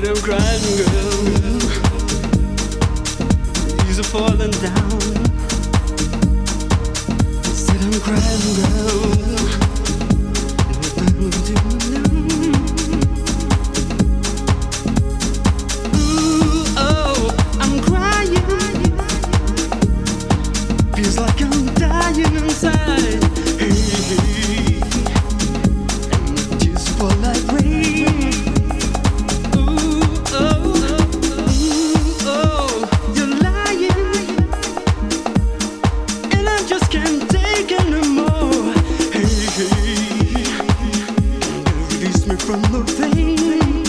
I'm crying, girl. These are falling down. Said I'm crying, girl. Ooh, oh, I'm crying. Feels like I'm dying inside. Hey, hey. And the tears fall like rain. From the pain.